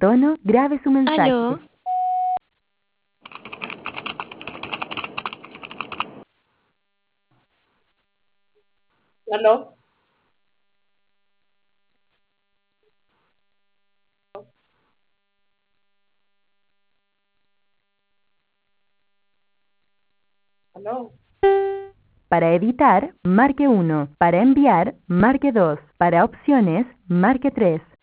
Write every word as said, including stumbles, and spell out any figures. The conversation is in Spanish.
tono, grabe su mensaje. Aló, ¿Aló? ¿Aló? Para editar, marque uno. Para enviar, marque dos. Para opciones, marque tres.